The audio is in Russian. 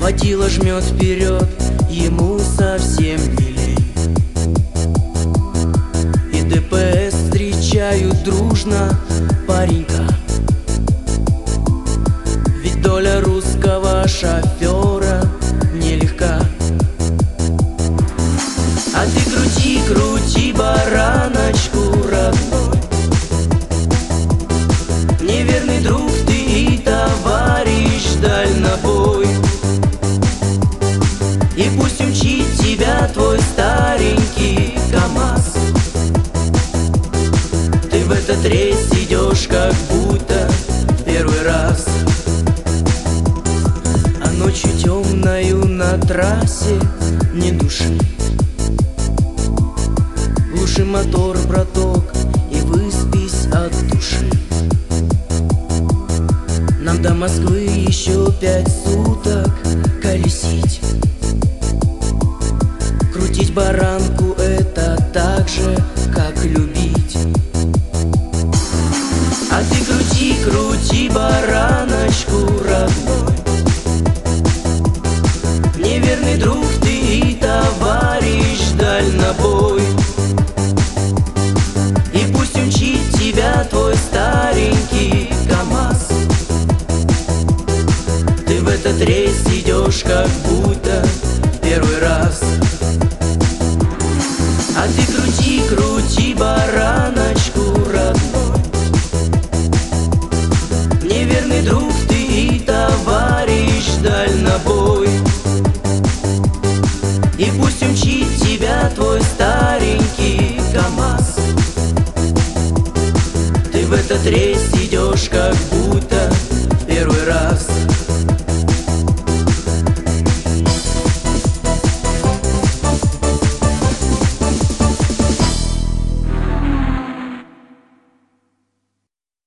Водила жмет вперед, ему совсем не лень. И ДПС встречают дружно паренька. Ведь доля русского шофера нелегка. А ты крути, крути бараночку, родной. Неверный друг ты и товарищ дальнобой. И пусть умчит тебя твой старенький КамАЗ. Ты в этот рейс идешь как будто первый раз. А ночью темною на трассе ни души. Глуши мотор, браток, и выспись от души. Нам до Москвы еще 5 суток колесить. Крутить баранку — это так же, как любить. А ты крути, крути бараночку, родной. Неверный друг ты и товарищ дальнобой. И пусть умчит тебя твой старенький КамАЗ. Ты в этот рейс идешь как будто первый раз. А ты крути, крути бараночку, родной. Неверный друг ты и товарищ дальнобой. И пусть умчит тебя твой старенький КамАЗ. Ты в этот рейс идешь как будто первый раз.